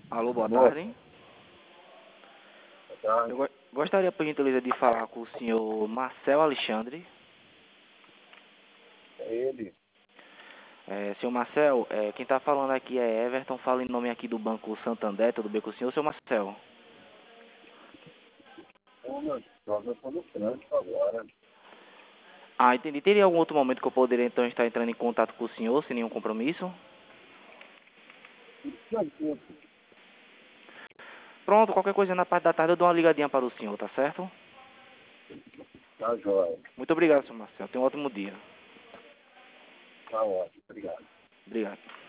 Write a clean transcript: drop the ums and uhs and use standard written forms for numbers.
Alô, boa Boa tarde. tarde. Eu gostaria, por gentileza, de falar com o senhor Marcel Alexandre. É ele. Senhor Marcel, quem está falando aqui é Everton, fala em nome aqui do Banco Santander, tudo bem com o senhor, senhor Marcel? Ô, meu jovem, eu tô no trânsito agora. Ah, entendi. Teria algum outro momento que eu poderia, então, estar entrando em contato com o senhor, sem nenhum compromisso? Tranquilo, Pronto, qualquer coisa na parte da tarde eu dou uma ligadinha para o senhor, tá certo? tá jóia. Muito obrigado, senhor Marcel. Tenha um ótimo dia. Tá ótimo, obrigado. Obrigado.